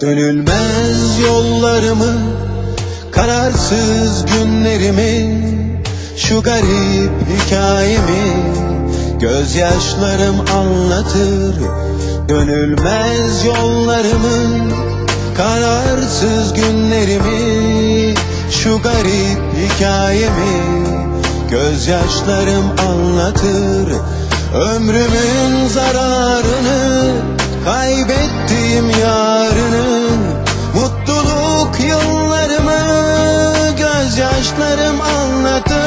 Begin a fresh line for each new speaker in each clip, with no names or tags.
Dönülmez yollarımı, kararsız günlerimi, şu garip hikayemi gözyaşlarım anlatır. Dönülmez yollarımı, kararsız günlerimi, şu garip hikayemi gözyaşlarım anlatır. Ömrümün zararını, kaybettiğim yarını, mutluluk yıllarımı gözyaşlarım anlatır.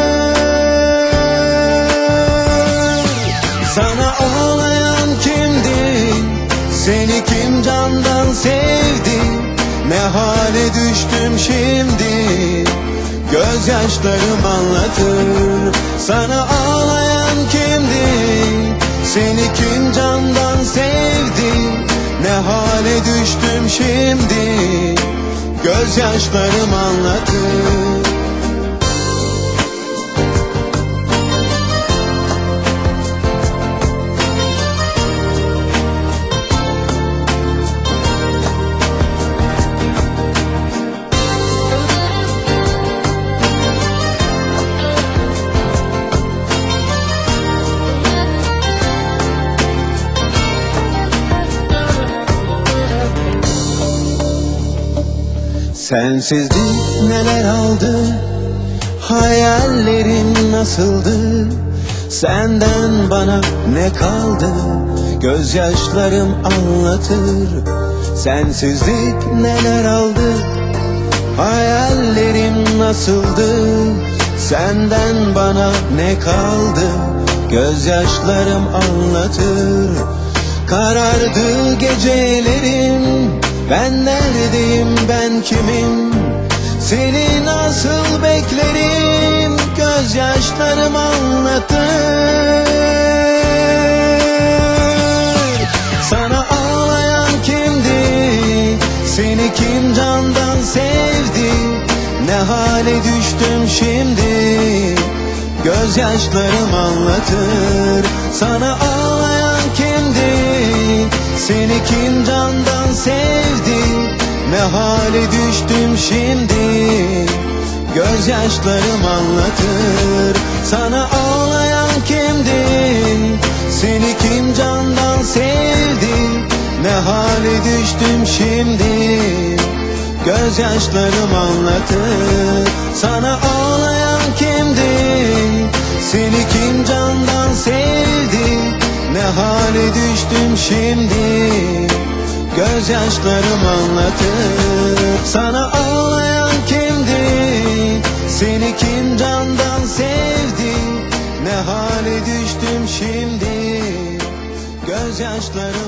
Sana ağlayan kimdi? Seni kim candan sevdi? Ne hale düştüm şimdi? Gözyaşlarım anlatır. Sana ağlayan kimdi? Seni kim candan sevdi? Ne hale düştüm şimdi? Gözyaşlarım anlatır. Sensizlik neler aldı, hayallerim nasıldı? Senden bana ne kaldı? Gözyaşlarım anlatır. Sensizlik neler aldı, hayallerim nasıldı? Senden bana ne kaldı? Gözyaşlarım anlatır. Karardı gecelerim, ben neredeyim, ben kimim? Seni nasıl beklerim? Gözyaşlarım anlatır. Sana ağlayan kimdi? Seni kim candan sevdi? Ne hale düştüm şimdi? Gözyaşlarım anlatır. Sana ağlayan kimdi? Seni kim candan sevdi? Ne hale düştüm şimdi? Gözyaşlarım anlatır. Sana ağlayan kimdi? Seni kim candan sevdi? Ne hale düştüm şimdi? Gözyaşlarım anlatır. Sana ağlayan kimdi? Seni kim candan sevdi? Ne hale düştüm şimdi? Gözyaşlarım anlatır. Sana ağlayan kimdi? Seni kim candan sevdi? Ne hale düştüm şimdi? Gözyaşlarım